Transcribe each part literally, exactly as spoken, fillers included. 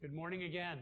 Good morning again.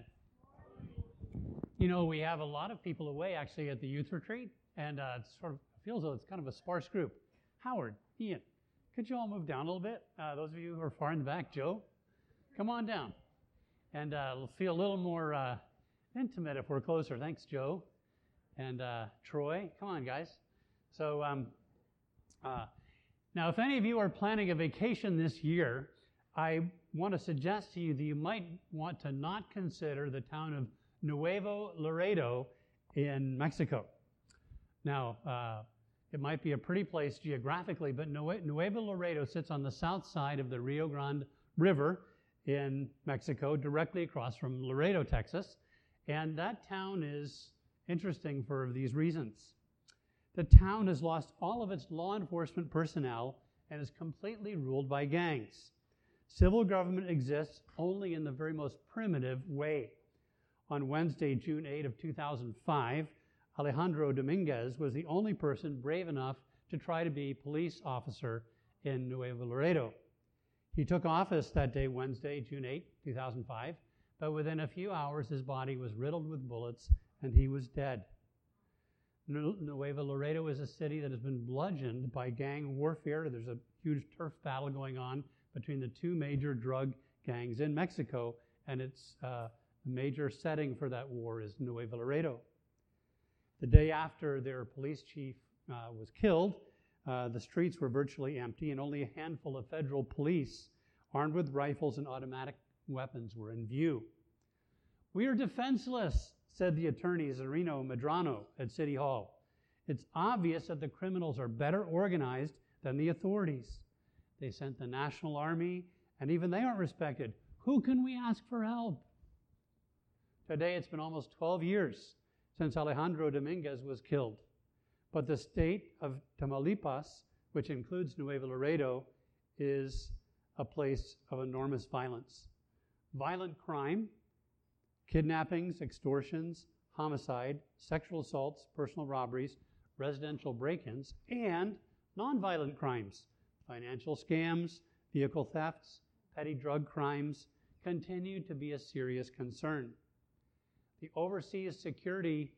You know, we have a lot of people away actually at the youth retreat, and uh, it sort of feels though it's kind of a sparse group. Howard, Ian, could you all move down a little bit? Uh, those of you who are far in the back, Joe, come on down. And uh, we'll feel a little more uh, intimate if we're closer. Thanks, Joe. And uh, Troy, come on, guys. So um, uh, now, if any of you are planning a vacation this year, I want to suggest to you that you might want to not consider the town of Nuevo Laredo in Mexico. Now, uh, it might be a pretty place geographically, but Nuevo Laredo sits on the south side of the Rio Grande River in Mexico, directly across from Laredo, Texas. And that town is interesting for these reasons. The town has lost all of its law enforcement personnel and is completely ruled by gangs. Civil government exists only in the very most primitive way. On Wednesday, June eighth of two thousand five, Alejandro Dominguez was the only person brave enough to try to be police officer in Nuevo Laredo. He took office that day, Wednesday, June eighth, two thousand five, but within a few hours his body was riddled with bullets and he was dead. Nuevo Laredo is a city that has been bludgeoned by gang warfare. There's a huge turf battle going on between the two major drug gangs in Mexico, and it's uh, the major setting for that war is Nuevo Laredo. The day after their police chief uh, was killed, uh, the streets were virtually empty, and only a handful of federal police armed with rifles and automatic weapons were in view. "We are defenseless," said the attorney Zerino Medrano at City Hall. "It's obvious that the criminals are better organized than the authorities. They sent the National Army, and even they aren't respected. Who can we ask for help?" Today, it's been almost twelve years since Alejandro Dominguez was killed. But the state of Tamaulipas, which includes Nuevo Laredo, is a place of enormous violence. Violent crime, kidnappings, extortions, homicide, sexual assaults, personal robberies, residential break-ins, and nonviolent crimes, financial scams, vehicle thefts, petty drug crimes continue to be a serious concern. The Overseas Security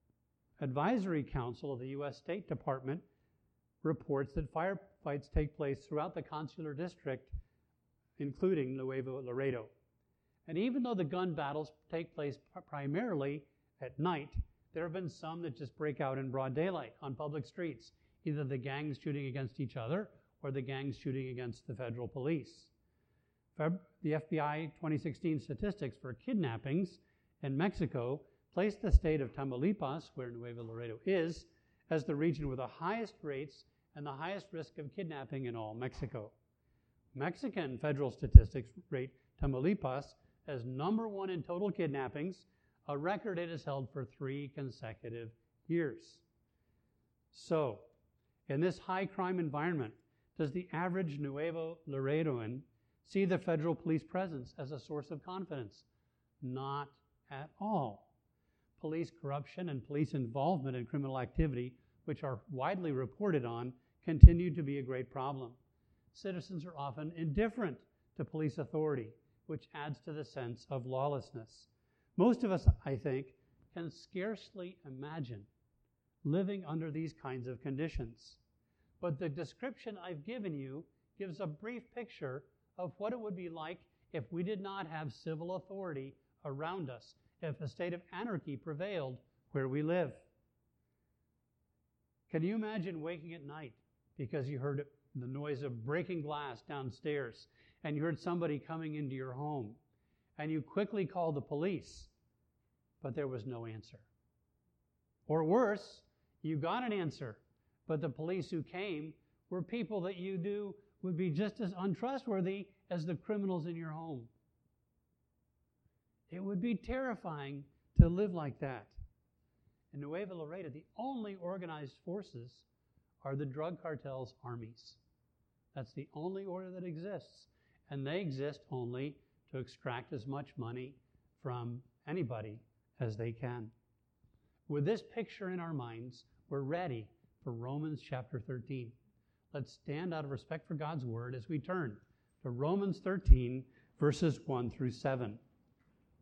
Advisory Council of the U S State Department reports that firefights take place throughout the consular district, including Nuevo Laredo. And even though the gun battles take place primarily at night, there have been some that just break out in broad daylight on public streets, either the gangs shooting against each other or the gangs shooting against the federal police. The F B I twenty sixteen statistics for kidnappings in Mexico placed the state of Tamaulipas, where Nuevo Laredo is, as the region with the highest rates and the highest risk of kidnapping in all Mexico. Mexican federal statistics rate Tamaulipas as number one in total kidnappings, a record it has held for three consecutive years. So, in this high crime environment, does the average Nuevo Laredoan see the federal police presence as a source of confidence? Not at all. Police corruption and police involvement in criminal activity, which are widely reported on, continue to be a great problem. Citizens are often indifferent to police authority, which adds to the sense of lawlessness. Most of us, I think, can scarcely imagine living under these kinds of conditions. But the description I've given you gives a brief picture of what it would be like if we did not have civil authority around us, if a state of anarchy prevailed where we live. Can you imagine waking at night because you heard the noise of breaking glass downstairs and you heard somebody coming into your home and you quickly called the police, but there was no answer? Or worse, you got an answer, but the police who came were people that you knew would be just as untrustworthy as the criminals in your home. It would be terrifying to live like that. In Nuevo Laredo, the only organized forces are the drug cartels' armies. That's the only order that exists, and they exist only to extract as much money from anybody as they can. With this picture in our minds, we're ready for Romans chapter thirteen. Let's stand out of respect for God's word as we turn to Romans thirteen, verses one through seven.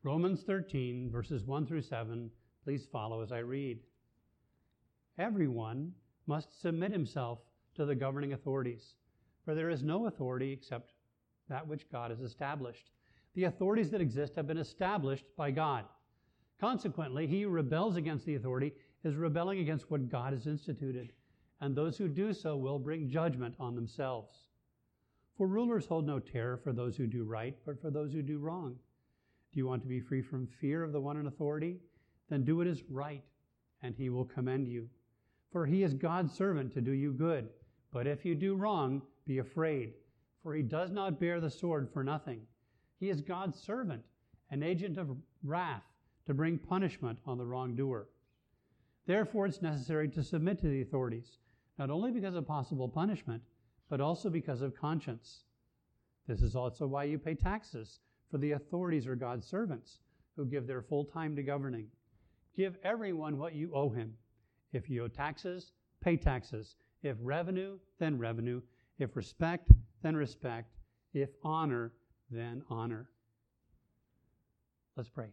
Romans thirteen, verses one through seven, please follow as I read. Everyone must submit himself to the governing authorities, for there is no authority except that which God has established. The authorities that exist have been established by God. Consequently, he who rebels against the authority is rebelling against what God has instituted, and those who do so will bring judgment on themselves. For rulers hold no terror for those who do right, but for those who do wrong. Do you want to be free from fear of the one in authority? Then do what is right, and he will commend you. For he is God's servant to do you good. But if you do wrong, be afraid, for he does not bear the sword for nothing. He is God's servant, an agent of wrath, to bring punishment on the wrongdoer. Therefore, it's necessary to submit to the authorities, not only because of possible punishment, but also because of conscience. This is also why you pay taxes, for the authorities are God's servants, who give their full time to governing. Give everyone what you owe him. If you owe taxes, pay taxes. If revenue, then revenue. If respect, then respect. If honor, then honor. Let's pray.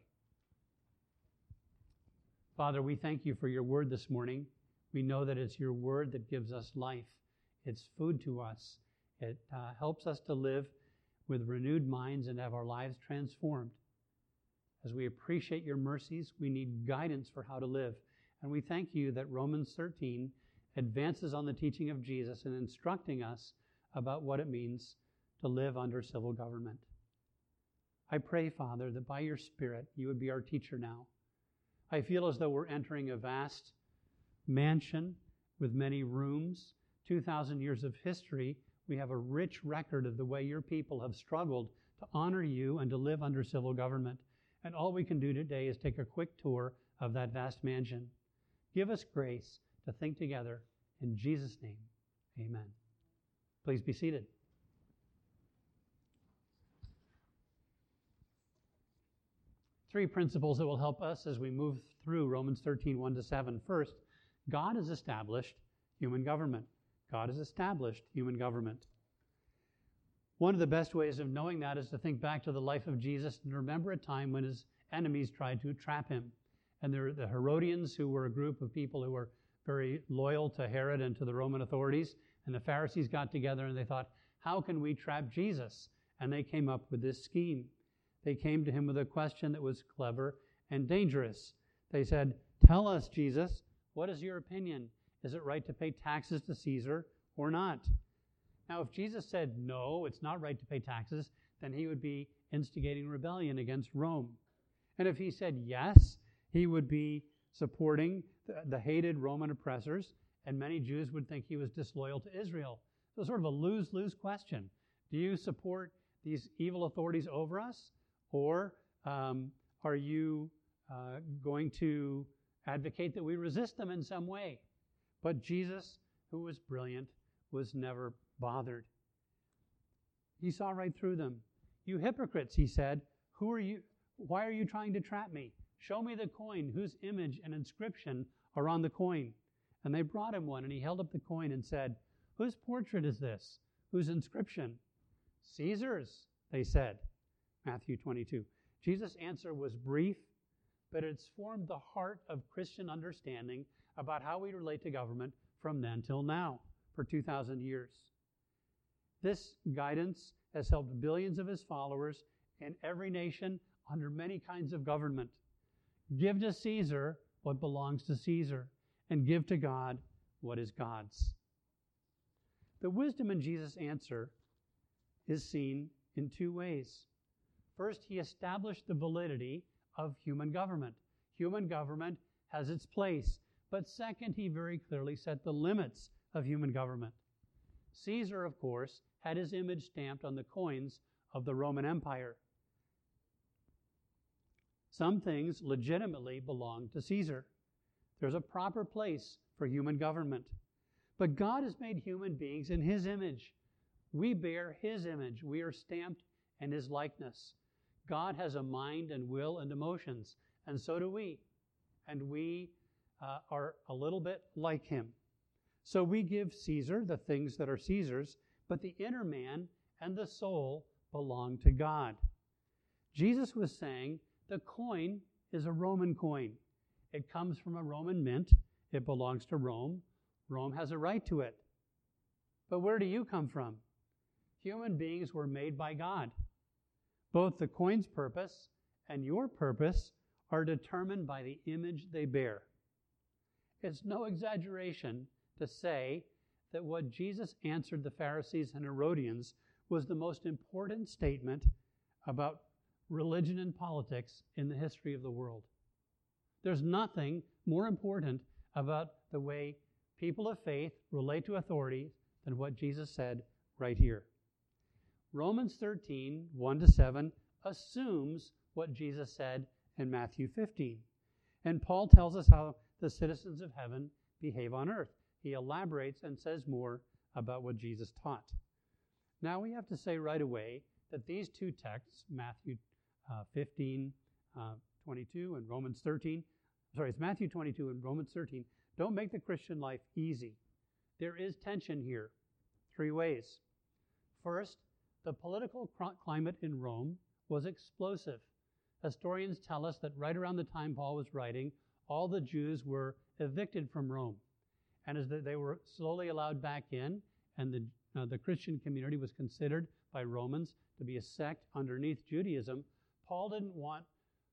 Father, we thank you for your word this morning. We know that it's your word that gives us life. It's food to us. It uh, helps us to live with renewed minds and have our lives transformed. As we appreciate your mercies, we need guidance for how to live. And we thank you that Romans thirteen advances on the teaching of Jesus and instructing us about what it means to live under civil government. I pray, Father, that by your Spirit, you would be our teacher now. I feel as though we're entering a vast mansion with many rooms, two thousand years of history. We have a rich record of the way your people have struggled to honor you and to live under civil government. And all we can do today is take a quick tour of that vast mansion. Give us grace to think together. In Jesus' name, amen. Please be seated. Three principles that will help us as we move through Romans thirteen, one to seven. First, God has established human government. God has established human government. One of the best ways of knowing that is to think back to the life of Jesus and remember a time when his enemies tried to trap him. And there were the Herodians, who were a group of people who were very loyal to Herod and to the Roman authorities. And the Pharisees got together and they thought, how can we trap Jesus? And they came up with this scheme. They came to him with a question that was clever and dangerous. They said, tell us, Jesus, what is your opinion? Is it right to pay taxes to Caesar or not? Now, if Jesus said, no, it's not right to pay taxes, then he would be instigating rebellion against Rome. And if he said yes, he would be supporting the, the hated Roman oppressors, and many Jews would think he was disloyal to Israel. So sort of a lose-lose question. Do you support these evil authorities over us, or um, are you uh, going to advocate that we resist them in some way? But Jesus, who was brilliant, was never bothered. He saw right through them. You hypocrites, he said, who are you? Why are you trying to trap me? Show me the coin whose image and inscription are on the coin. And they brought him one, and he held up the coin and said, whose portrait is this? Whose inscription? Caesar's, they said. Matthew twenty-two. Jesus' answer was brief, but it's formed the heart of Christian understanding about how we relate to government from then till now, for two thousand years. This guidance has helped billions of his followers in every nation under many kinds of government. Give to Caesar what belongs to Caesar, and give to God what is God's. The wisdom in Jesus' answer is seen in two ways. First, he established the validity of human government. Human government has its place. But second, he very clearly set the limits of human government. Caesar, of course, had his image stamped on the coins of the Roman Empire. Some things legitimately belong to Caesar. There's a proper place for human government. But God has made human beings in his image. We bear his image. We are stamped in his likeness. God has a mind and will and emotions, and so do we. And we uh, are a little bit like him. So we give Caesar the things that are Caesar's, but the inner man and the soul belong to God. Jesus was saying The coin is a Roman coin. It comes from a Roman mint. It belongs to Rome. Rome has a right to it. But where do you come from? Human beings were made by God. Both the coin's purpose and your purpose are determined by the image they bear. It's no exaggeration to say that what Jesus answered the Pharisees and Herodians was the most important statement about religion and politics in the history of the world. There's nothing more important about the way people of faith relate to authority than what Jesus said right here. Romans thirteen, one to seven assumes what Jesus said in Matthew fifteen. And Paul tells us how the citizens of heaven behave on earth. He elaborates and says more about what Jesus taught. Now we have to say right away that these two texts, Matthew uh, fifteen, uh, twenty-two and Romans thirteen, sorry, it's Matthew twenty-two and Romans thirteen, don't make the Christian life easy. There is tension here, three ways. First, the political climate in Rome was explosive. Historians tell us that right around the time Paul was writing, all the Jews were evicted from Rome. And as they were slowly allowed back in, and the, uh, the Christian community was considered by Romans to be a sect underneath Judaism, Paul didn't want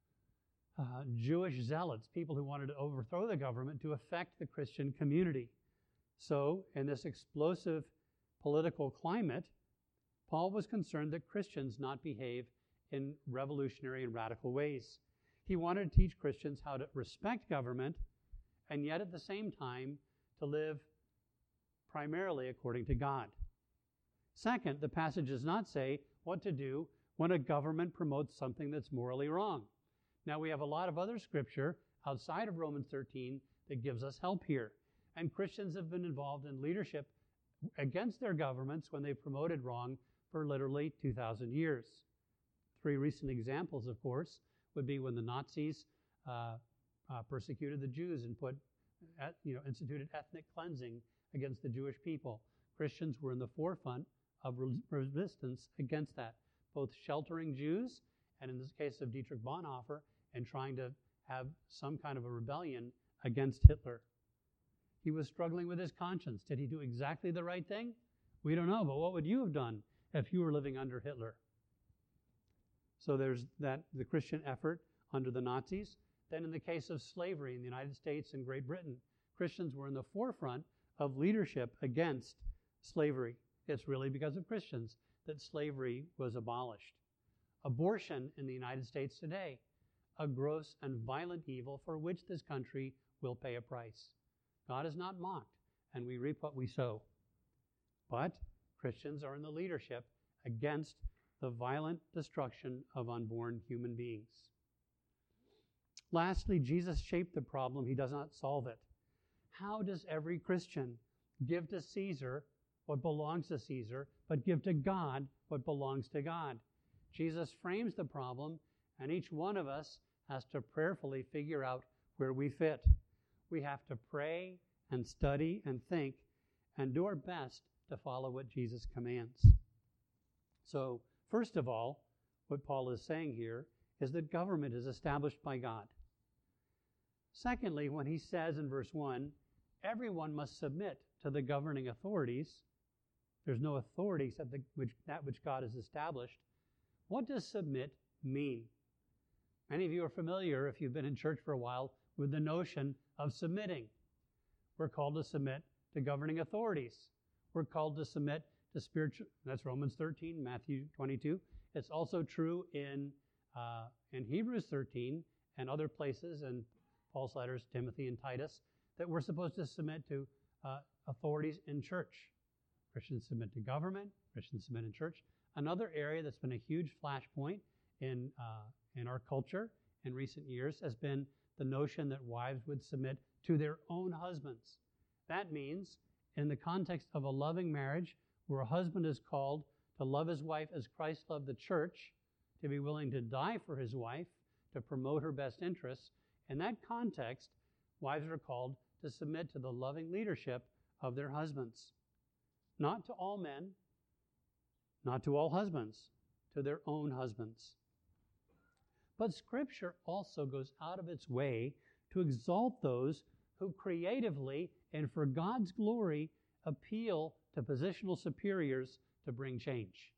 uh, Jewish zealots, people who wanted to overthrow the government, to affect the Christian community. So, in this explosive political climate, Paul was concerned that Christians not behave in revolutionary and radical ways. He wanted to teach Christians how to respect government and yet at the same time to live primarily according to God. Second, the passage does not say what to do when a government promotes something that's morally wrong. Now, we have a lot of other scripture outside of Romans thirteen that gives us help here. And Christians have been involved in leadership against their governments when they promoted wrong for literally two thousand years. Three recent examples, of course, would be when the Nazis uh, uh, persecuted the Jews and put, at, you know, instituted ethnic cleansing against the Jewish people. Christians were in the forefront of re- resistance against that, both sheltering Jews and, in this case of Dietrich Bonhoeffer, and trying to have some kind of a rebellion against Hitler. He was struggling with his conscience. Did he do exactly the right thing? We don't know, but what would you have done if you were living under Hitler? So there's that, the Christian effort under the Nazis. Then in the case of slavery in the United States and Great Britain, Christians were in the forefront of leadership against slavery. It's really because of Christians that slavery was abolished. Abortion in the United States today, a gross and violent evil for which this country will pay a price. God is not mocked, and we reap what we sow. But Christians are in the leadership against the violent destruction of unborn human beings. Lastly, Jesus shaped the problem. He does not solve it. How does every Christian give to Caesar what belongs to Caesar, but give to God what belongs to God? Jesus frames the problem, and each one of us has to prayerfully figure out where we fit. We have to pray and study and think and do our best to follow what Jesus commands. So, first of all, what Paul is saying here is that government is established by God. Secondly, when he says in verse one, everyone must submit to the governing authorities, there's no authority except the, which, that which God has established. What does submit mean? Many of you are familiar, if you've been in church for a while, with the notion of submitting. We're called to submit to governing authorities. We're called to submit to spiritual, that's Romans thirteen, Matthew twenty-two. It's also true in, uh, in Hebrews thirteen and other places, and Paul's letters, Timothy and Titus, that we're supposed to submit to uh, authorities in church. Christians submit to government, Christians submit in church. Another area that's been a huge flashpoint in, uh, in our culture in recent years has been the notion that wives would submit to their own husbands. That means, in the context of a loving marriage, where a husband is called to love his wife as Christ loved the church, to be willing to die for his wife, to promote her best interests, in that context, wives are called to submit to the loving leadership of their husbands. Not to all men, not to all husbands, to their own husbands. But Scripture also goes out of its way to exalt those who creatively and for God's glory appeal to positional superiors to bring change.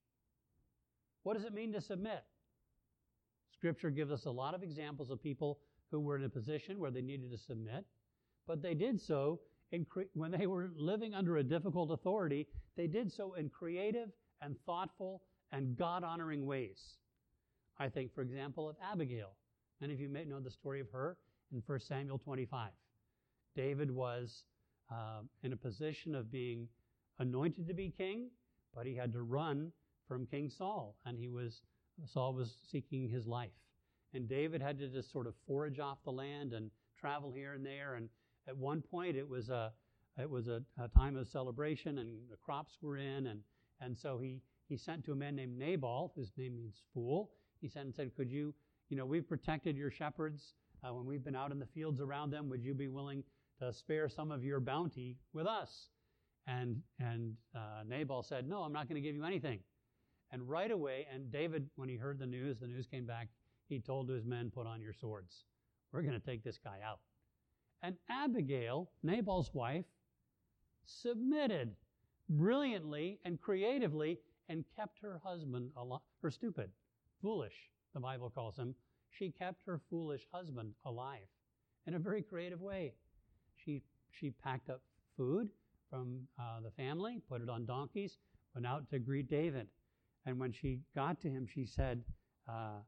What does it mean to submit? Scripture gives us a lot of examples of people who were in a position where they needed to submit, but they did so in cre- when they were living under a difficult authority, they did so in creative and thoughtful and God-honoring ways. I think, for example, of Abigail. Many of you may know the story of her in First Samuel twenty-five. David was uh, in a position of being anointed to be king, but he had to run from King Saul, and he was Saul was seeking his life. And David had to just sort of forage off the land and travel here and there. And at one point, it was a it was a, a time of celebration, and the crops were in, and and so he he sent to a man named Nabal, whose name means fool. He sent and said, "Could you, you know, we've protected your shepherds uh, when we've been out in the fields around them. Would you be willing to spare some of your bounty with us?" And and uh, Nabal said, "No, I'm not going to give you anything." And right away, and David, when he heard the news, the news came back, he told to his men, "Put on your swords. We're going to take this guy out." And Abigail, Nabal's wife, submitted brilliantly and creatively and kept her husband alive, her stupid, foolish, the Bible calls him. She kept her foolish husband alive in a very creative way. She, she packed up food from uh, the family, put it on donkeys, went out to greet David. And when she got to him, she said, uh,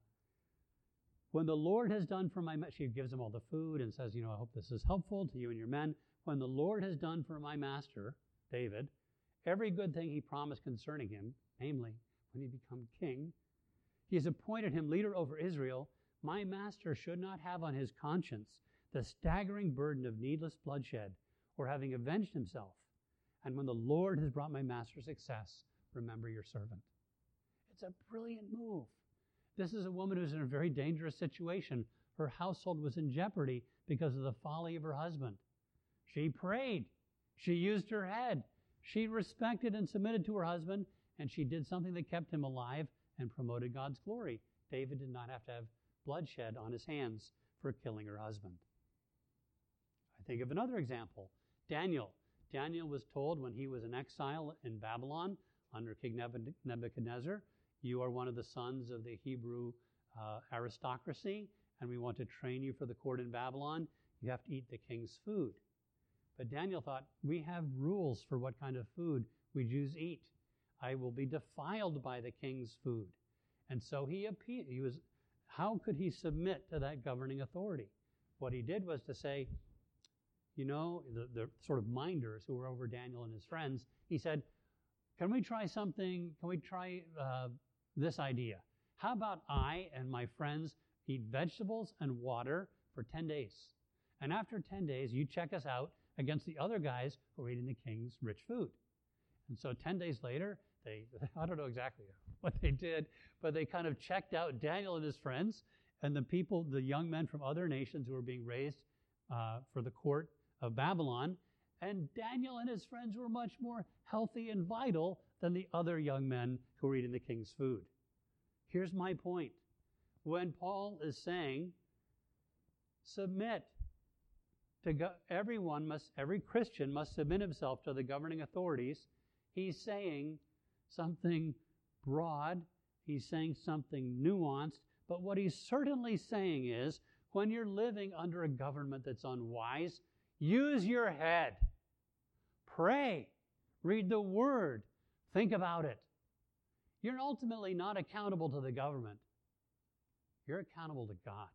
when the Lord has done for my, ma-, she gives him all the food and says, you know, I hope this is helpful to you and your men. When the Lord has done for my master, David, every good thing he promised concerning him, namely, when he become king, he has appointed him leader over Israel. My master should not have on his conscience the staggering burden of needless bloodshed or having avenged himself. And when the Lord has brought my master success, remember your servant. It's a brilliant move. This is a woman who's in a very dangerous situation. Her household was in jeopardy because of the folly of her husband. She prayed. She used her head. She respected and submitted to her husband, and she did something that kept him alive and promoted God's glory. David did not have to have bloodshed on his hands for killing her husband. I think of another example, Daniel. Daniel was told when he was in exile in Babylon under King Nebuchadnezzar, you are one of the sons of the Hebrew uh, aristocracy, and we want to train you for the court in Babylon. You have to eat the king's food. But Daniel thought, we have rules for what kind of food we Jews eat. I will be defiled by the king's food. And so he appealed. He was, how could he submit to that governing authority? What he did was to say, you know, the, the sort of minders who were over Daniel and his friends, he said, can we try something? Can we try uh, this idea? How about I and my friends eat vegetables and water for ten days? And after ten days, you check us out against the other guys who are eating the king's rich food. And so ten days later, they, I don't know exactly what they did, but they kind of checked out Daniel and his friends and the people, the young men from other nations who were being raised uh, for the court of Babylon. And Daniel and his friends were much more healthy and vital than the other young men who were eating the king's food. Here's my point. When Paul is saying, submit to go, everyone must, every Christian must submit himself to the governing authorities, he's saying something broad, he's saying something nuanced, but what he's certainly saying is, when you're living under a government that's unwise, use your head. Pray. Read the Word. Think about it. You're ultimately not accountable to the government. You're accountable to God.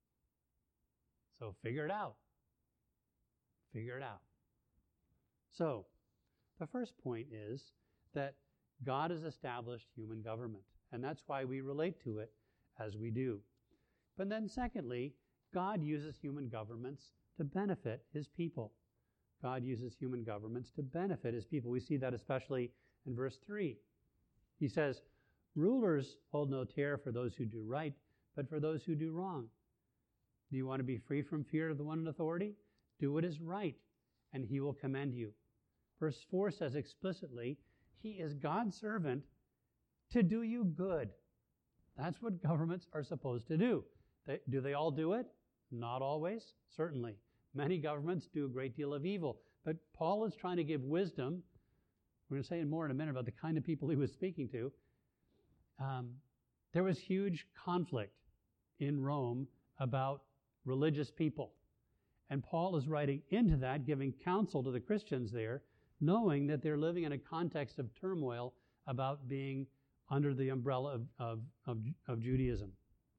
So figure it out. Figure it out. So, the first point is that God has established human government, and that's why we relate to it as we do. But then secondly, God uses human governments to benefit his people. God uses human governments to benefit his people. We see that especially in verse three. He says, rulers hold no terror for those who do right, but for those who do wrong. Do you want to be free from fear of the one in authority? Do what is right, and he will commend you. Verse four says explicitly, he is God's servant to do you good. That's what governments are supposed to do. They, do they all do it? Not always, certainly. Many governments do a great deal of evil. But Paul is trying to give wisdom. We're going to say more in a minute about the kind of people he was speaking to. Um, there was huge conflict in Rome about religious people. And Paul is writing into that, giving counsel to the Christians there, knowing that they're living in a context of turmoil about being under the umbrella of, of, of, of Judaism.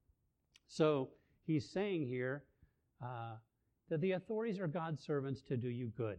So he's saying here uh, that the authorities are God's servants to do you good.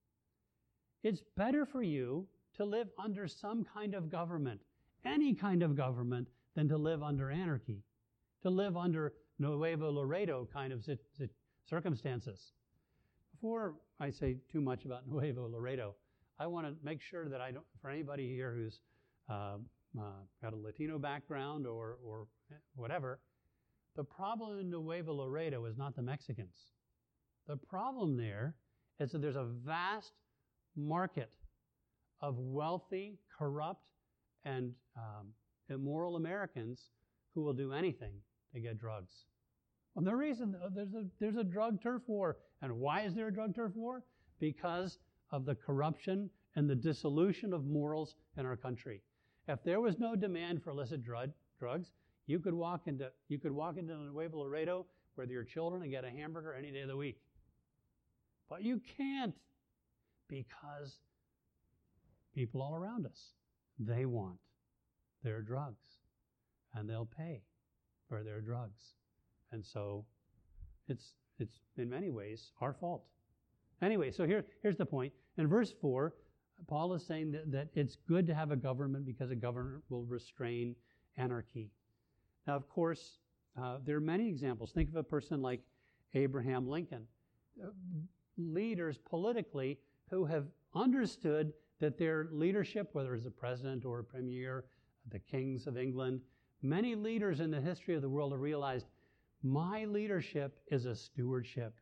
It's better for you to live under some kind of government, any kind of government, than to live under anarchy, to live under Nuevo Laredo kind of circumstances. Before I say too much about Nuevo Laredo, I want to make sure that I don't, for anybody here who's uh, uh, got a Latino background or, or whatever, the problem in Nuevo Laredo is not the Mexicans. The problem there is that there's a vast market of wealthy, corrupt, and um, immoral Americans who will do anything to get drugs. And the reason there's a, there's a drug turf war. And why is there a drug turf war? Because of the corruption and the dissolution of morals in our country. If there was no demand for illicit drug, drugs, you could walk into you could walk into Nuevo Laredo with your children and get a hamburger any day of the week. But you can't, because people all around us, they want their drugs, and they'll pay for their drugs. And so it's it's in many ways our fault. Anyway, so here, here's the point. In verse four, Paul is saying that, that it's good to have a government because a government will restrain anarchy. Now, of course, uh, there are many examples. Think of a person like Abraham Lincoln. Uh, leaders politically who have understood that their leadership, whether as a president or a premier, the kings of England, many leaders in the history of the world have realized, my leadership is a stewardship.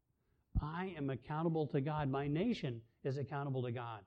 I am accountable to God. My nation is accountable to God.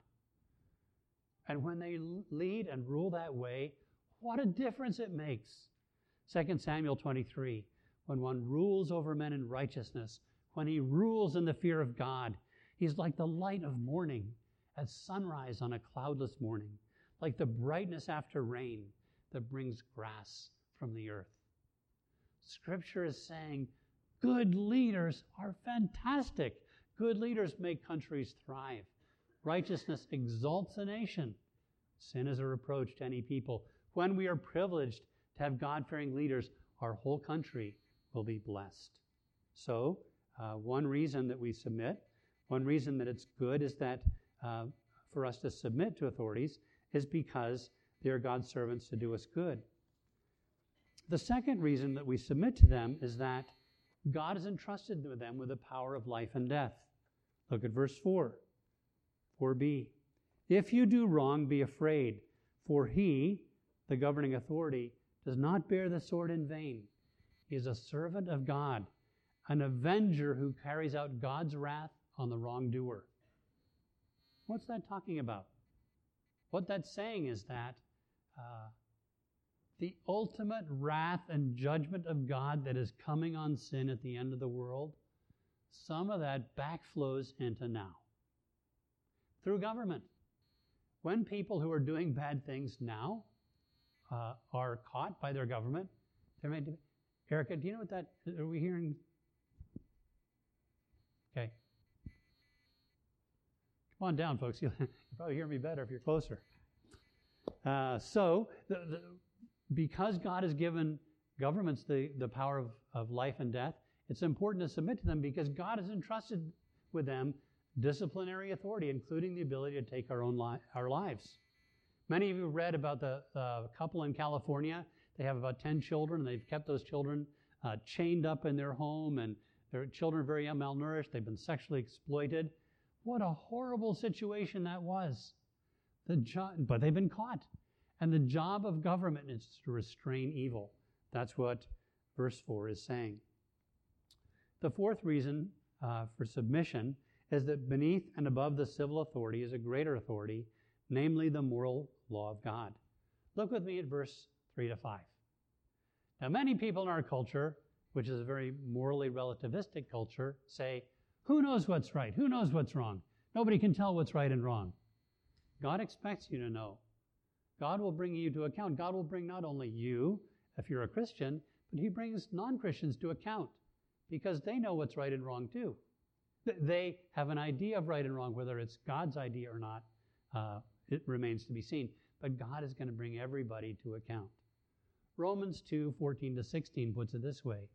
And when they lead and rule that way, what a difference it makes. Second Samuel twenty-three, when one rules over men in righteousness, when he rules in the fear of God, he's like the light of morning at sunrise on a cloudless morning, like the brightness after rain that brings grass from the earth. Scripture is saying good leaders are fantastic. Good leaders make countries thrive. Righteousness exalts a nation. Sin is a reproach to any people. When we are privileged to have God-fearing leaders, our whole country will be blessed. So, uh, one reason that we submit, one reason that it's good is that uh, for us to submit to authorities is because they're God's servants to do us good. The second reason that we submit to them is that God has entrusted them with the power of life and death. Look at verse four, four b. If you do wrong, be afraid, for he, the governing authority, does not bear the sword in vain. He is a servant of God, an avenger who carries out God's wrath on the wrongdoer. What's that talking about? What that's saying is that uh, the ultimate wrath and judgment of God that is coming on sin at the end of the world, some of that backflows into now. Through government. When people who are doing bad things now uh, are caught by their government, they're made to be. Erica, do you know what that, are we hearing? Okay. Come on down, folks. You'll, you'll probably hear me better if you're closer. Uh, so, the, the, because God has given governments the, the power of, of life and death, it's important to submit to them because God has entrusted with them disciplinary authority, including the ability to take our own li- our lives. Many of you read about the uh, couple in California. They have about ten children, and they've kept those children uh, chained up in their home, and their children are very malnourished. They've been sexually exploited. What a horrible situation that was. The jo- but they've been caught. And the job of government is to restrain evil. That's what verse four is saying. The fourth reason uh, for submission is that beneath and above the civil authority is a greater authority, namely the moral law of God. Look with me at verse three to five. Now, many people in our culture which is a very morally relativistic culture, say, who knows what's right? Who knows what's wrong? Nobody can tell what's right and wrong. God expects you to know. God will bring you to account. God will bring not only you, if you're a Christian, but he brings non-Christians to account because they know what's right and wrong too. They have an idea of right and wrong, whether it's God's idea or not, uh, it remains to be seen. But God is going to bring everybody to account. Romans two, fourteen to sixteen puts it this way.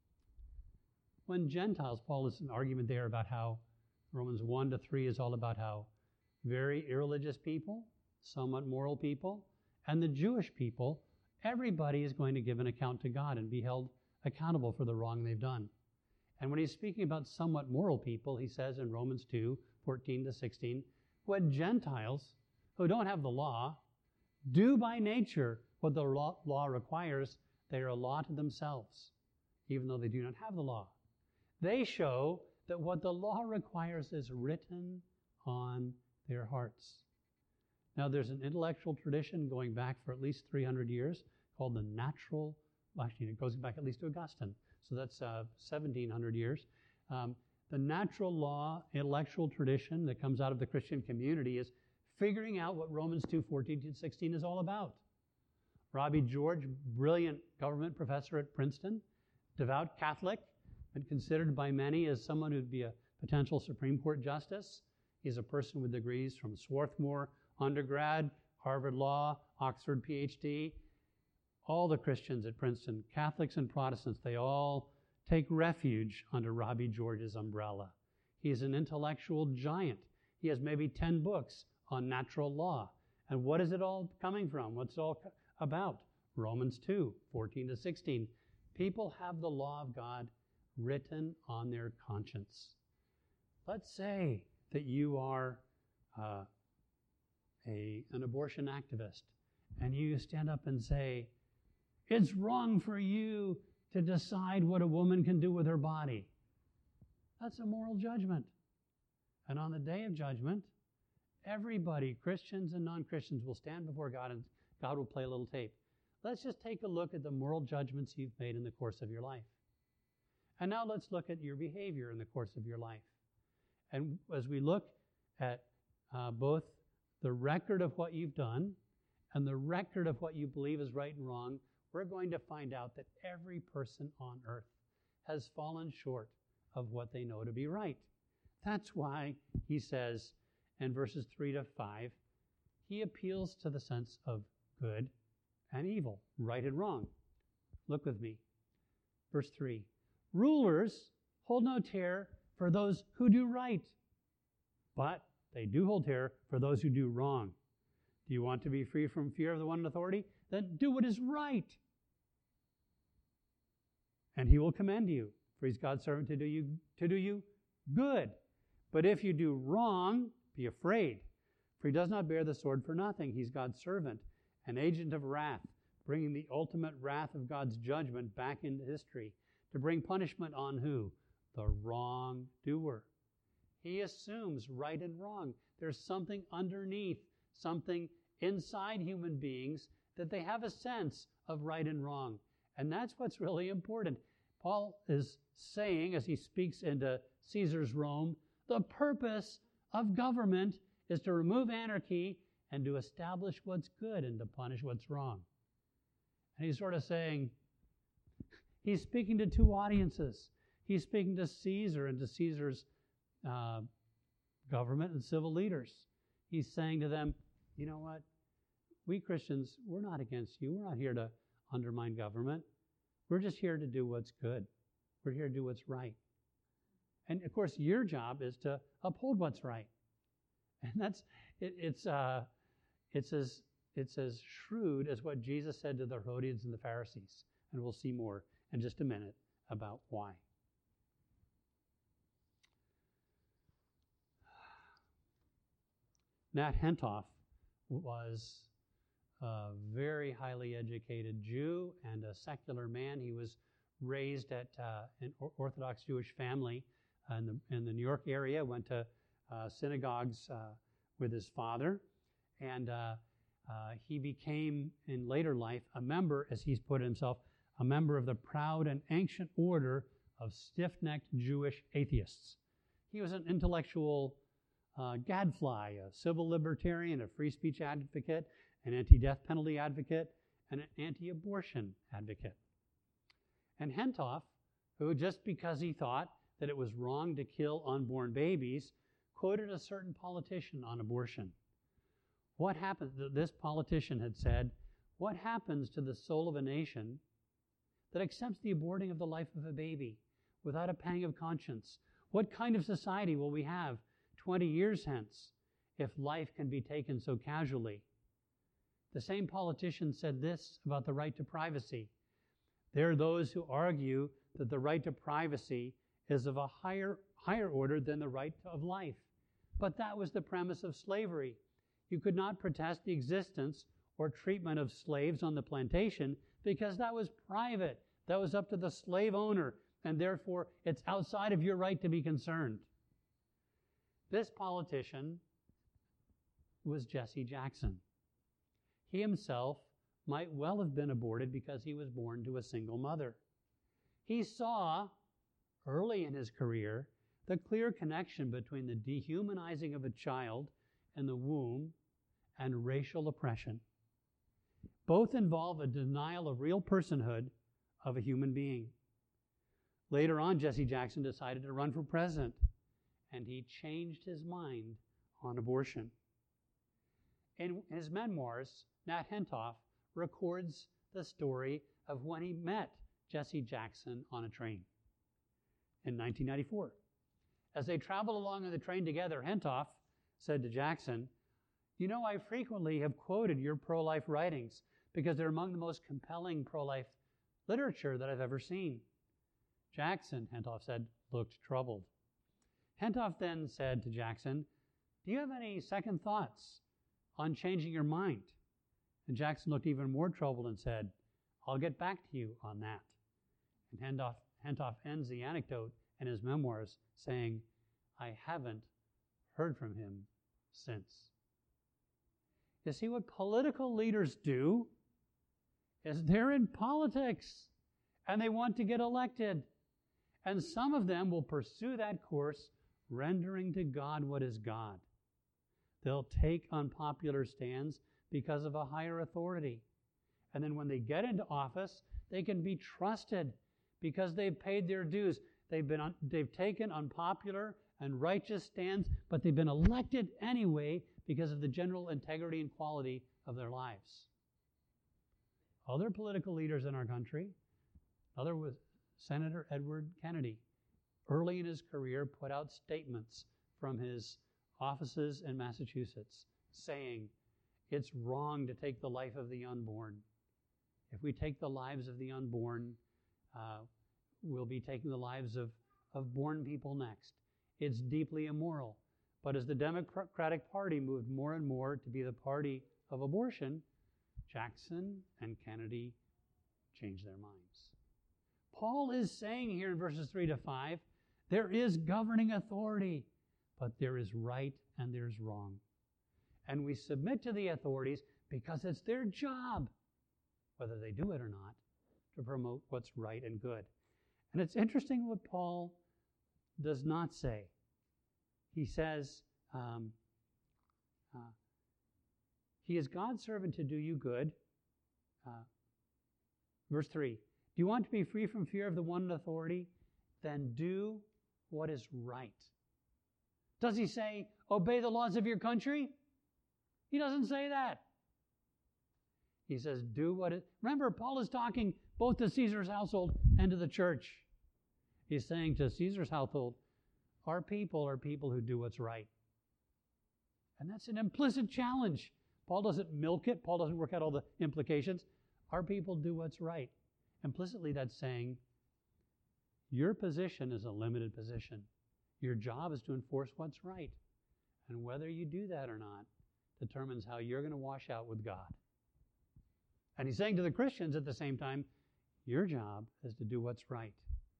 When Gentiles, Paul has an argument there about how Romans one to three is all about how very irreligious people, somewhat moral people, and the Jewish people, everybody is going to give an account to God and be held accountable for the wrong they've done. And when he's speaking about somewhat moral people, he says in Romans two, fourteen to sixteen, what Gentiles who don't have the law do by nature what the law, law requires, they are a law to themselves, even though they do not have the law. They show that what the law requires is written on their hearts. Now, there's an intellectual tradition going back for at least three hundred years called the natural, well, actually, it goes back at least to Augustine, so that's uh, seventeen hundred years. Um, the natural law intellectual tradition that comes out of the Christian community is figuring out what Romans two, fourteen to sixteen is all about. Robbie George, brilliant government professor at Princeton, devout Catholic, and considered by many as someone who'd be a potential Supreme Court justice. He's a person with degrees from Swarthmore undergrad, Harvard Law, Oxford P H D. All the Christians at Princeton, Catholics and Protestants, they all take refuge under Robbie George's umbrella. He's an intellectual giant. He has maybe ten books on natural law. And what is it all coming from? What's it all about? Romans two, fourteen to sixteen. People have the law of God written on their conscience. Let's say that you are uh, a, an abortion activist, and you stand up and say, it's wrong for you to decide what a woman can do with her body. That's a moral judgment. And on the day of judgment, everybody, Christians and non-Christians, will stand before God and God will play a little tape. Let's just take a look at the moral judgments you've made in the course of your life. And now let's look at your behavior in the course of your life. And as we look at uh, both the record of what you've done and the record of what you believe is right and wrong, we're going to find out that every person on earth has fallen short of what they know to be right. That's why he says in verses three to five, he appeals to the sense of good and evil, right and wrong. Look with me. Verse three, rulers hold no terror for those who do right, but they do hold terror for those who do wrong. Do you want to be free from fear of the one in authority? Then do what is right. And he will commend you, for he's God's servant to do you, to do you good. But if you do wrong, be afraid, for he does not bear the sword for nothing. He's God's servant, an agent of wrath, bringing the ultimate wrath of God's judgment back into history, to bring punishment on who? The wrongdoer. He assumes right and wrong. There's something underneath, something inside human beings that they have a sense of right and wrong. And that's what's really important. Paul is saying, as he speaks into Caesar's Rome, the purpose of government is to remove anarchy and to establish what's good and to punish what's wrong. And he's sort of saying, he's speaking to two audiences. He's speaking to Caesar and to Caesar's uh, government and civil leaders. He's saying to them, you know what? We Christians, we're not against you. We're not here to undermine government. We're just here to do what's good. We're here to do what's right. And of course, your job is to uphold what's right. And that's it, it's uh, it's as it's as shrewd as what Jesus said to the Herodians and the Pharisees. And we'll see more in just a minute about why. Nat Hentoff was a very highly educated Jew and a secular man. He was raised at uh, an Orthodox Jewish family in the, in the New York area, went to uh, synagogues uh, with his father, and uh, uh, he became, in later life, a member, as he's put himself, a member of the proud and ancient order of stiff-necked Jewish atheists. He was an intellectual uh, gadfly, a civil libertarian, a free speech advocate, an anti-death penalty advocate, and an anti-abortion advocate. And Hentoff, who just because he thought that it was wrong to kill unborn babies, quoted a certain politician on abortion. What happened, this politician had said, what happens to the soul of a nation that accepts the aborting of the life of a baby without a pang of conscience? What kind of society will we have twenty years hence if life can be taken so casually? The same politician said this about the right to privacy. There are those who argue that the right to privacy is of a higher, higher order than the right of life. But that was the premise of slavery. You could not protest the existence or treatment of slaves on the plantation because that was private. That was up to the slave owner, and therefore it's outside of your right to be concerned. This politician was Jesse Jackson. He himself might well have been aborted because he was born to a single mother. He saw, early in his career, the clear connection between the dehumanizing of a child in the womb and racial oppression. Both involve a denial of real personhood of a human being. Later on, Jesse Jackson decided to run for president, and he changed his mind on abortion. In his memoirs, Nat Hentoff records the story of when he met Jesse Jackson on a train in nineteen ninety-four. As they traveled along on the train together, Hentoff said to Jackson, "You know, I frequently have quoted your pro-life writings because they're among the most compelling pro-life literature that I've ever seen." Jackson, Hentoff said, looked troubled. Hentoff then said to Jackson, "Do you have any second thoughts on changing your mind?" And Jackson looked even more troubled and said, "I'll get back to you on that." And Hentoff, Hentoff ends the anecdote in his memoirs saying, "I haven't heard from him since." You see, what political leaders do is they're in politics and they want to get elected. And some of them will pursue that course, rendering to God what is God. They'll take unpopular stands because of a higher authority. And then when they get into office, they can be trusted because they've paid their dues. They've been, they've taken unpopular and righteous stands, but they've been elected anyway because of the general integrity and quality of their lives. Other political leaders in our country, another was Senator Edward Kennedy, early in his career put out statements from his offices in Massachusetts saying, it's wrong to take the life of the unborn. If we take the lives of the unborn, uh, we'll be taking the lives of, of born people next. It's deeply immoral. But as the Democratic Party moved more and more to be the party of abortion, Jackson and Kennedy changed their minds. Paul is saying here in verses three to five, there is governing authority, but there is right and there's wrong. And we submit to the authorities because it's their job, whether they do it or not, to promote what's right and good. And it's interesting what Paul does not say. He says, um, uh, he is God's servant to do you good. Uh, verse three, do you want to be free from fear of the one in authority? Then do what is right. Does he say, obey the laws of your country? He doesn't say that. He says, do what it... Remember, Paul is talking both to Caesar's household and to the church. He's saying to Caesar's household, our people are people who do what's right. And that's an implicit challenge. Paul doesn't milk it. Paul doesn't work out all the implications. Our people do what's right. Implicitly, that's saying your position is a limited position. Your job is to enforce what's right. And whether you do that or not determines how you're going to wash out with God. And he's saying to the Christians at the same time, your job is to do what's right.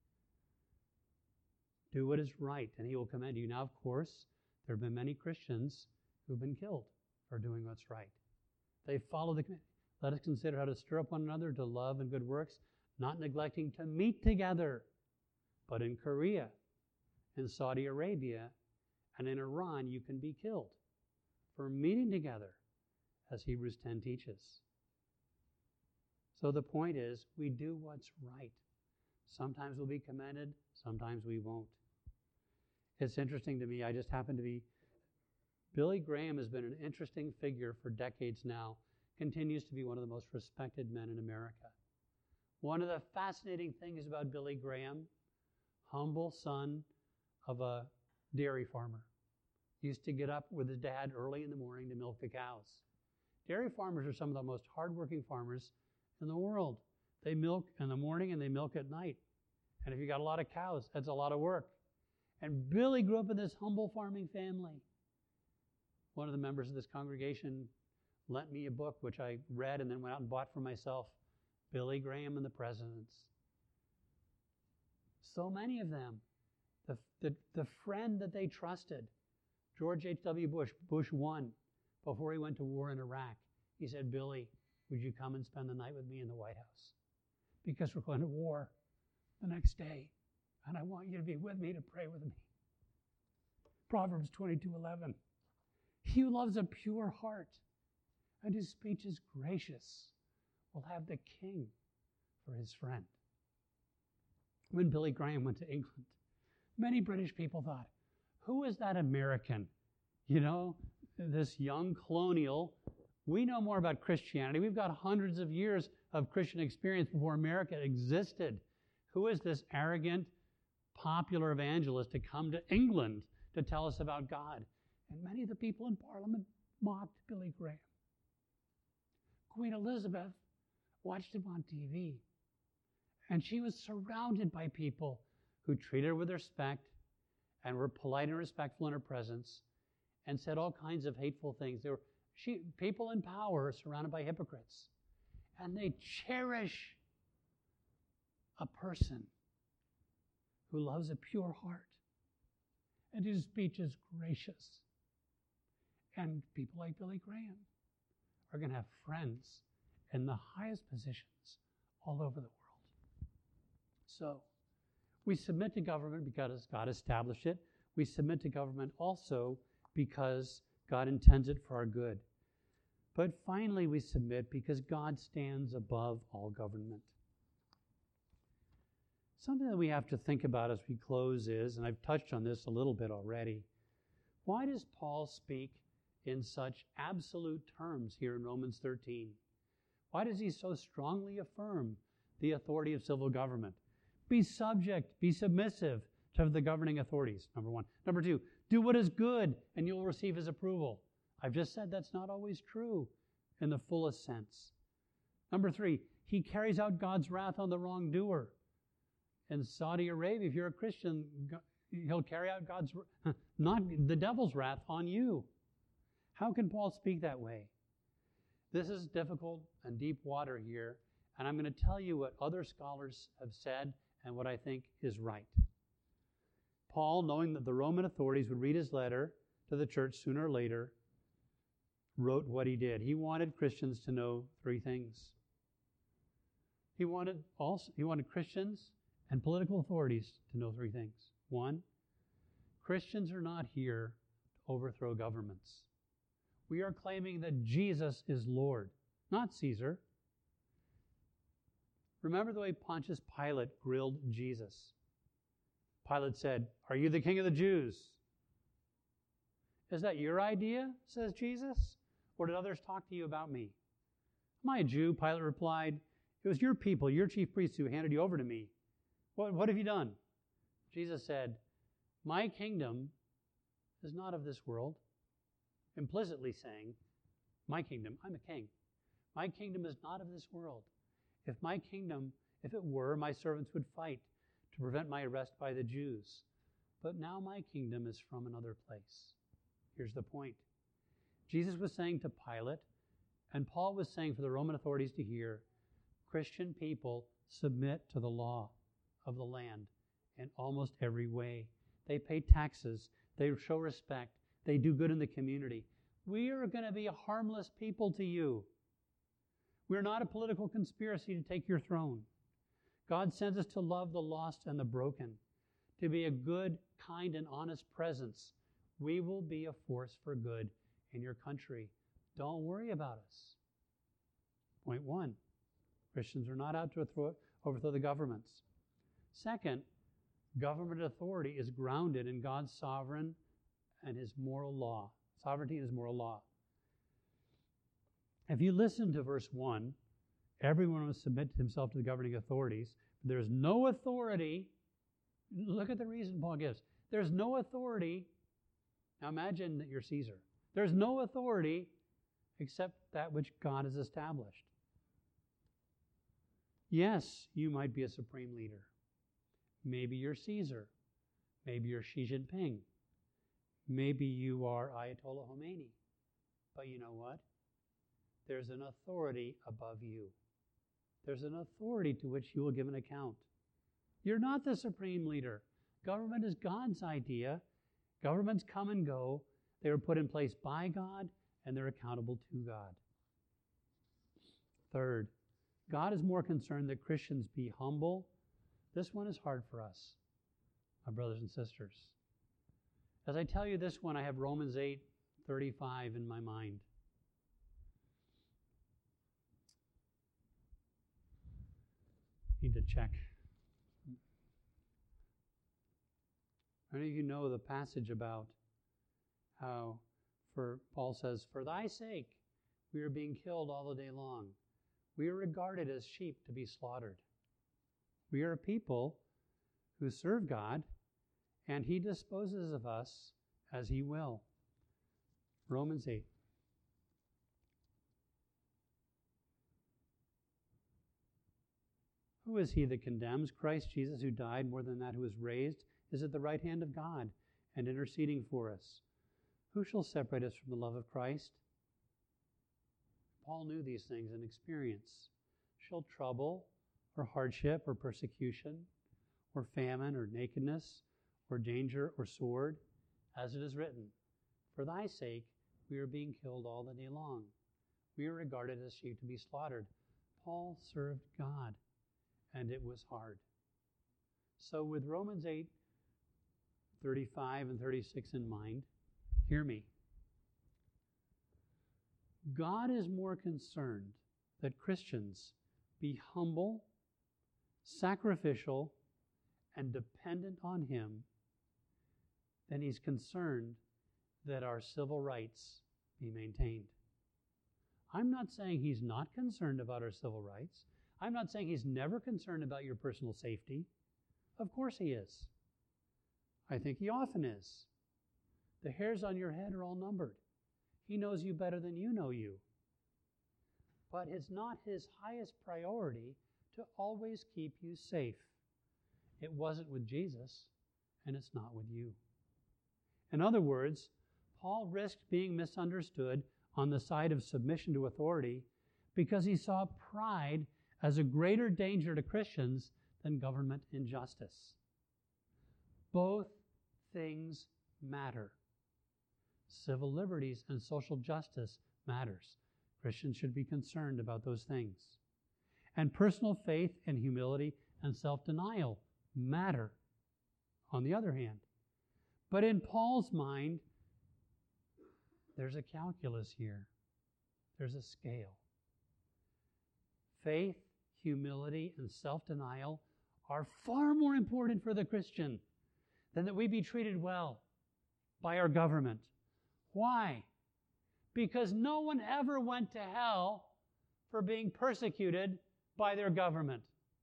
Do what is right, and he will commend you. Now, of course, there have been many Christians who've been killed for doing what's right. They follow the command. Let us consider how to stir up one another to love and good works, not neglecting to meet together, but in Korea, in Saudi Arabia, and in Iran you can be killed for meeting together, as Hebrews ten teaches. So the point is, we do what's right. Sometimes we'll be commended, sometimes we won't. It's interesting to me, I just happen to be, Billy Graham has been an interesting figure for decades now, continues to be one of the most respected men in America. One of the fascinating things about Billy Graham, humble son of a dairy farmer, used to get up with his dad early in the morning to milk the cows. Dairy farmers are some of the most hardworking farmers in the world. They milk in the morning and they milk at night. And if you got a lot of cows, that's a lot of work. And Billy grew up in this humble farming family. One of the members of this congregation lent me a book, which I read and then went out and bought for myself, Billy Graham and the Presidents. So many of them. The, the, the friend that they trusted, George H W Bush, Bush one, before he went to war in Iraq, he said, Billy, would you come and spend the night with me in the White House? Because we're going to war the next day, and I want you to be with me to pray with me. Proverbs twenty-two eleven. He who loves a pure heart and his speech is gracious will have the king for his friend. When Billy Graham went to England, many British people thought, who is that American? You know, this young colonial. We know more about Christianity. We've got hundreds of years of Christian experience before America existed. Who is this arrogant, popular evangelist to come to England to tell us about God? And many of the people in Parliament mocked Billy Graham. Queen Elizabeth watched him on T V, and she was surrounded by people who treated her with respect and were polite and respectful in her presence and said all kinds of hateful things. They were she, people in power surrounded by hypocrites, and they cherish a person who loves a pure heart and whose speech is gracious. And people like Billy Graham are going to have friends in the highest positions all over the world. So, we submit to government because God established it. We submit to government also because God intends it for our good. But finally, we submit because God stands above all government. Something that we have to think about as we close is, and I've touched on this a little bit already, why does Paul speak in such absolute terms here in Romans thirteen? Why does he so strongly affirm the authority of civil government? Be subject, be submissive to the governing authorities, number one. Number two, do what is good and you'll receive his approval. I've just said that's not always true in the fullest sense. Number three, he carries out God's wrath on the wrongdoer. In Saudi Arabia, if you're a Christian, he'll carry out God's, not the devil's wrath on you. How can Paul speak that way? This is difficult and deep water here, and I'm going to tell you what other scholars have said and what I think is right. Paul, knowing that the Roman authorities would read his letter to the church sooner or later, wrote what he did. He wanted Christians to know three things. He wanted also he wanted Christians and political authorities to know three things. One, Christians are not here to overthrow governments. We are claiming that Jesus is Lord, not Caesar. Remember the way Pontius Pilate grilled Jesus. Pilate said, "Are you the king of the Jews?" "Is that your idea?" says Jesus. "Or did others talk to you about me?" "Am I a Jew?" Pilate replied. "It was your people, your chief priests, who handed you over to me. What, what have you done?" Jesus said, "My kingdom is not of this world." Implicitly saying, my kingdom, I'm a king. My kingdom is not of this world. If my kingdom, if it were, my servants would fight to prevent my arrest by the Jews. But now my kingdom is from another place. Here's the point. Jesus was saying to Pilate, and Paul was saying for the Roman authorities to hear, Christian people submit to the law of the land in almost every way. They pay taxes. They show respect. They do good in the community. We are going to be a harmless people to you. We're not a political conspiracy to take your throne. God sends us to love the lost and the broken, to be a good, kind, and honest presence. We will be a force for good in your country. Don't worry about us. Point one, Christians are not out to throw, overthrow the governments. Second, government authority is grounded in God's sovereign and his moral law. Sovereignty and his moral law. If you listen to verse one, everyone must submit himself to the governing authorities. There's no authority. Look at the reason Paul gives. There's no authority. Now imagine that you're Caesar. There's no authority except that which God has established. Yes, you might be a supreme leader. Maybe you're Caesar. Maybe you're Xi Jinping. Maybe you are Ayatollah Khomeini. But you know what? There's an authority above you. There's an authority to which you will give an account. You're not the supreme leader. Government is God's idea. Governments come and go. They were put in place by God, and they're accountable to God. Third, God is more concerned that Christians be humble. This one is hard for us, my brothers and sisters. As I tell you this one, I have Romans eight thirty-five in my mind. Need to check. How many of you know the passage about how, for Paul says, "For thy sake we are being killed all the day long. We are regarded as sheep to be slaughtered." We are a people who serve God, and he disposes of us as he will. Romans eight. Who is he that condemns? Christ Jesus, who died, more than that, who was raised, is at the right hand of God and interceding for us. Who shall separate us from the love of Christ? Paul knew these things in experience. Shall trouble or hardship or persecution or famine or nakedness or danger or sword, as it is written, "For thy sake we are being killed all the day long. We are regarded as sheep to be slaughtered." Paul served God, and it was hard. So with Romans eight thirty-five and thirty-six in mind, hear me. God is more concerned that Christians be humble, sacrificial, and dependent on him than he's concerned that our civil rights be maintained. I'm not saying he's not concerned about our civil rights. I'm not saying he's never concerned about your personal safety. Of course he is. I think he often is. The hairs on your head are all numbered. He knows you better than you know you. But it's not his highest priority to always keep you safe. It wasn't with Jesus, and it's not with you. In other words, Paul risked being misunderstood on the side of submission to authority because he saw pride as a greater danger to Christians than government injustice. Both things matter. Civil liberties and social justice matters. Christians should be concerned about those things. And personal faith and humility and self-denial matter, on the other hand. But in Paul's mind, there's a calculus here. There's a scale. Faith, humility, and self-denial are far more important for the Christian than that we be treated well by our government. Why? Because no one ever went to hell for being persecuted by their government.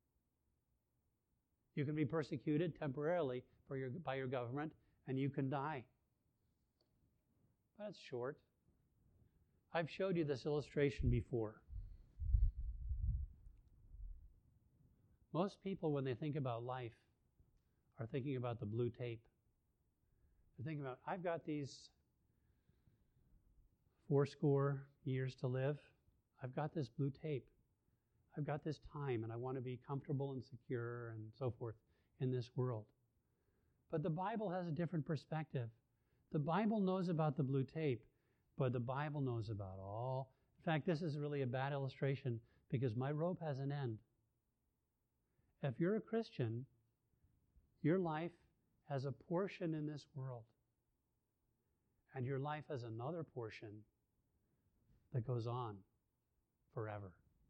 You can be persecuted temporarily for your, by your government, and you can die. But it's short. I've showed you this illustration before. Most people, when they think about life, are thinking about the blue tape. They're thinking about, I've got these four score years to live. I've got this blue tape. I've got this time, and I want to be comfortable and secure and so forth in this world. But the Bible has a different perspective. The Bible knows about the blue tape, but the Bible knows about all. In fact, this is really a bad illustration because my rope has an end. If you're a Christian, your life has a portion in this world, and your life has another portion that goes on forever.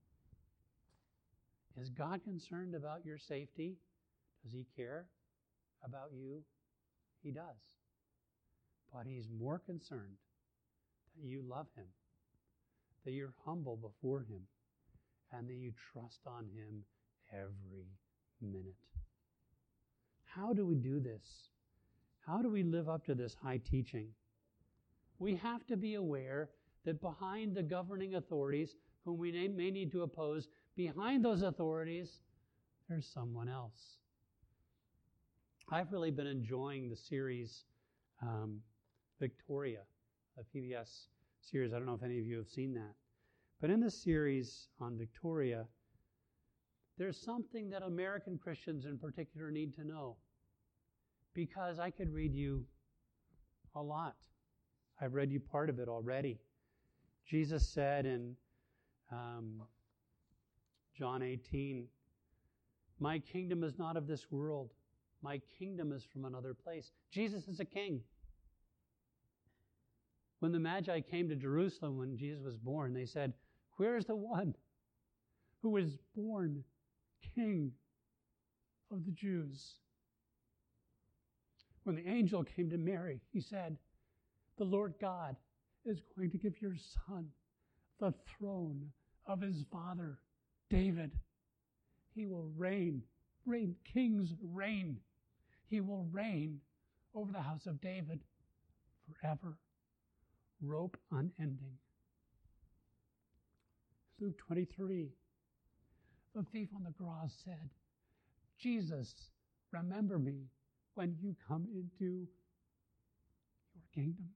Is God concerned about your safety? Does He care about you? He does. But He's more concerned that you love Him, that you're humble before Him, and that you trust on Him every minute. How do we do this? How do we live up to this high teaching? We have to be aware that behind the governing authorities, whom we may need to oppose, behind those authorities, there's someone else. I've really been enjoying the series um, Victoria, the P B S series. I don't know if any of you have seen that. But in this series on Victoria, there's something that American Christians in particular need to know. Because I could read you a lot. I've read you part of it already. Jesus said in um, John eighteen, "My kingdom is not of this world. My kingdom is from another place." Jesus is a king. When the Magi came to Jerusalem when Jesus was born, they said, "Where is the one who was born King of the Jews?" When the angel came to Mary, he said, "The Lord God is going to give your son the throne of his father, David. He will reign, reign, kings reign. He will reign over the house of David forever, rope unending." Luke twenty-three, the thief on the cross said, "Jesus, remember me when you come into your kingdom."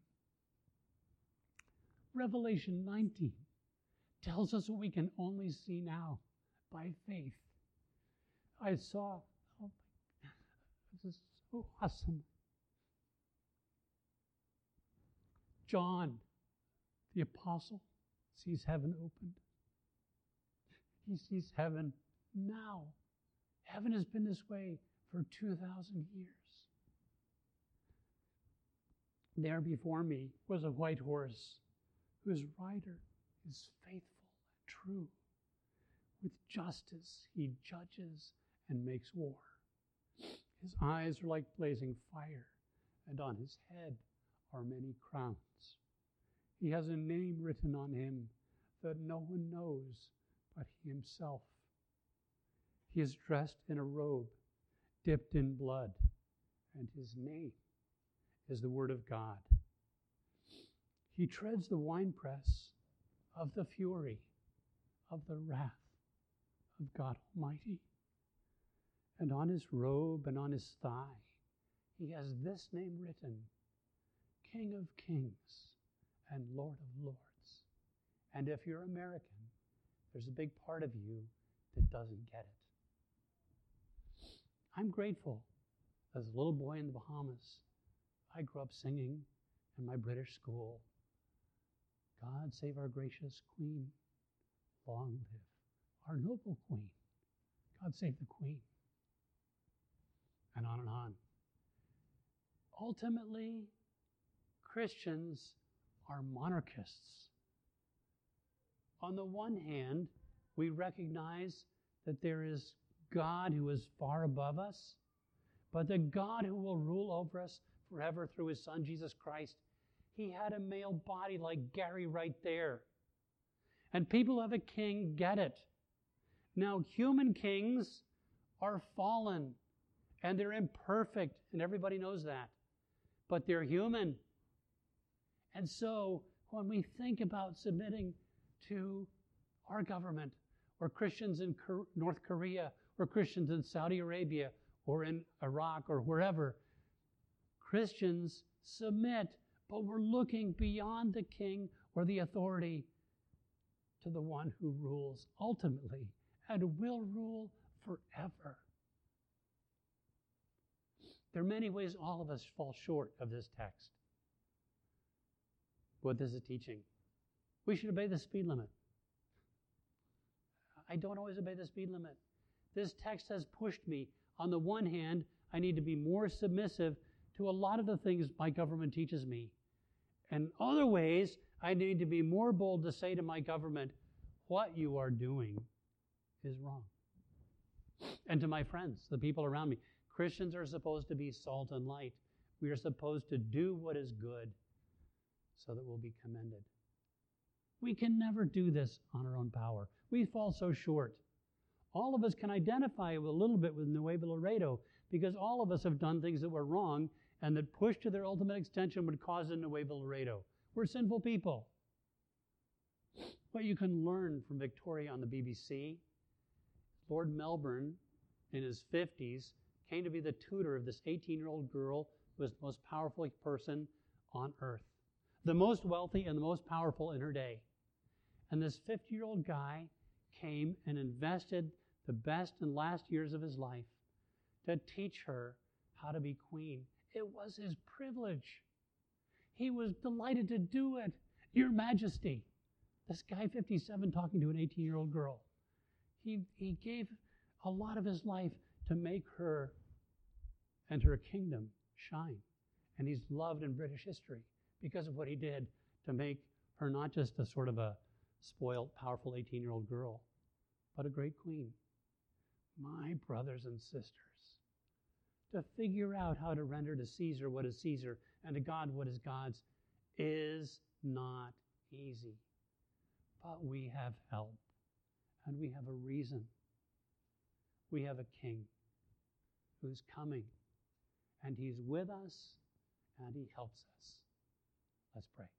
Revelation nineteen tells us what we can only see now by faith. I saw, oh my, this is so awesome. John, the apostle, sees heaven opened. He sees heaven now. Heaven has been this way for two thousand years. There before me was a white horse whose rider is faithful and true. With justice he judges and makes war. His eyes are like blazing fire, and on his head are many crowns. He has a name written on him that no one knows but he himself. He is dressed in a robe dipped in blood, and his name is the Word of God. He treads the winepress of the fury of the wrath of God Almighty. And on his robe and on his thigh, he has this name written, King of Kings and Lord of Lords. And if you're American, there's a big part of you that doesn't get it. I'm grateful. As a little boy in the Bahamas, I grew up singing in my British school, God save our gracious Queen, long live our noble Queen. God save the Queen. And on and on. Ultimately, Christians are monarchists. On the one hand, we recognize that there is God who is far above us, but the God who will rule over us forever through his Son, Jesus Christ. He had a male body like Gary right there. And people who have a king get it. Now, human kings are fallen, and they're imperfect, and everybody knows that. But they're human. And so, when we think about submitting to our government, or Christians in North Korea, or Christians in Saudi Arabia, or in Iraq, or wherever, Christians submit, but we're looking beyond the king or the authority to the one who rules ultimately and will rule forever. There are many ways all of us fall short of this text. What is it teaching? We should obey the speed limit. I don't always obey the speed limit. This text has pushed me. On the one hand, I need to be more submissive to a lot of the things my government teaches me. And other ways, I need to be more bold to say to my government, what you are doing is wrong. And to my friends, the people around me, Christians are supposed to be salt and light. We are supposed to do what is good so that we'll be commended. We can never do this on our own power. We fall so short. All of us can identify a little bit with Nuevo Laredo because all of us have done things that were wrong and that pushed to their ultimate extension would cause a Nuevo Laredo. We're sinful people. What you can learn from Victoria on the B B C, Lord Melbourne, in his fifties, came to be the tutor of this eighteen-year-old girl who was the most powerful person on earth, the most wealthy and the most powerful in her day. And this fifty-year-old guy came and invested the best and last years of his life to teach her how to be queen. It was his privilege. He was delighted to do it. Your Majesty. This guy, fifty-seven, talking to an eighteen-year-old girl. He, he gave a lot of his life to make her and her kingdom shine. And he's loved in British history because of what he did to make her not just a sort of a spoiled, powerful eighteen-year-old girl, but a great queen. My brothers and sisters, to figure out how to render to Caesar what is Caesar and to God what is God's is not easy. But we have help, and we have a reason. We have a king who's coming, and he's with us, and he helps us. Let's pray.